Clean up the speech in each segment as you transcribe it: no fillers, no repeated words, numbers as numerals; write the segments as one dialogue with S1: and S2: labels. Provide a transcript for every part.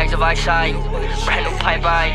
S1: Bags of eyesight, brand new pipe eye.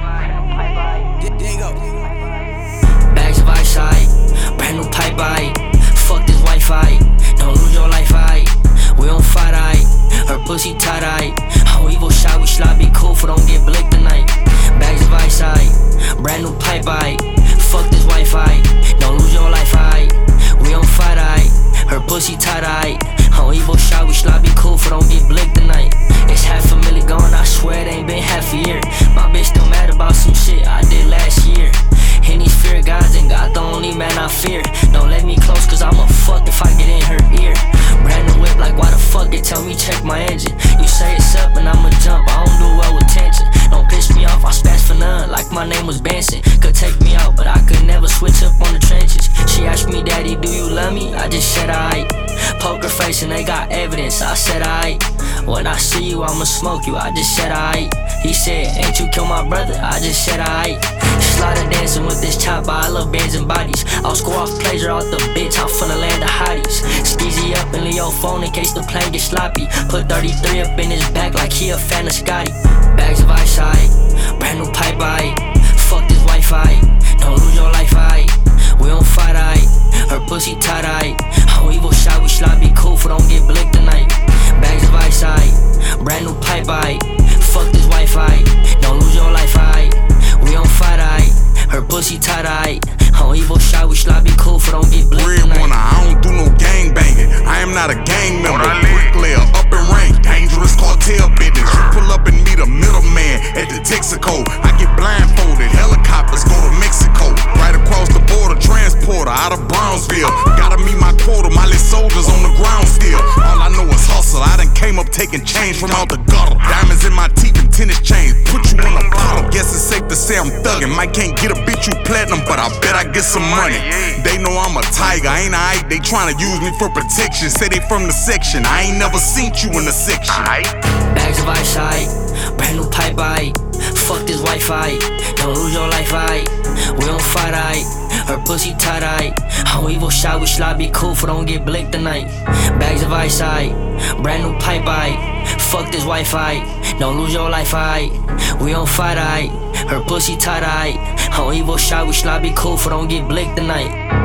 S1: Bags of eyesight, brand new pipe eye. Fuck this Wi-Fi, don't lose your life eye. We on fight eye, her pussy tight eye. How evil shot, we slide, be cool for don't get blicked tonight. Bags of eyesight, brand new pipe eye. Fuck this Wi-Fi, don't lose your life eye. We on fight eye, her pussy tight eye. How evil shot, we slide, be cool for don't get blicked tonight. It's $500,000 gone, I swear it ain't been half a year. My bitch still mad about some shit I did last year. And these fear gods and God the only man I fear. Don't let me close cause I'ma fuck if I get in her ear. Brand new whip like why the fuck it, tell me check my engine. You say it's up and I'ma jump, I don't do well with tension. Don't piss me off, I spaz for none like my name was Benson. Could take me out but I could never switch up on the trenches. She asked me, daddy, do you love me? I just said aight. Poker face and they got evidence, I said aight. When I see you, I'ma smoke you, I just said aight. He said, ain't you kill my brother? I just said aight. Slaughter dancing with this chopper, I love bands and bodies. I'll score off pleasure out the bitch, I'm from the land of hotties. Skeezy up and Leo phone in case the plane get sloppy. Put 33 up in his back like he a fan of Scotty. Bags of eyesight, brand new pipe eye. Fuck this Wi-Fi, don't lose your life eye. We on fight eye, her pussy tight eye. How evil shot, we slide, be cool for don't get blicked tonight. Bags of eyesight, brand new pipe eye. Fuck this Wi-Fi, don't lose your life eye. We on fight eye, her pussy tight eye. How evil shot, we slide, be cool for don't get blicked tonight.
S2: Real I don't do no gang banging, I am not a gang member. Bricklayer, up in rank, dangerous cartel business. You pull up and meet a middleman at the Texaco. I get blindfolded, helicopters go to Mexico. Right across the border, transporter out of Brownsville. Gotta meet my quota, my little soldiers on the ground still. All I know is hustle, I done came up taking change from out the gutter. Diamonds in my teeth and tennis chains, put you on a bottle. Guess it's safe to say I'm thuggin', might can't get a bitch you platinum, but I bet I get some money. They know I'm a tiger, ain't aight, they tryna use me for protection. Say they from the section, I ain't never seen you in the section.
S1: Bags of eyesight, brand new pipe eye. Fuck this Wi-Fi, don't lose your life eye. We on fight eye, her pussy tight eye. How evil shot, we slide, be cool for don't get blicked tonight. Bags of eyesight, brand new pipe eye. Fuck this Wi-Fi, don't lose your life eye. We on fight eye, her pussy tight eye. How evil shot, we slide, be cool for don't get blicked tonight.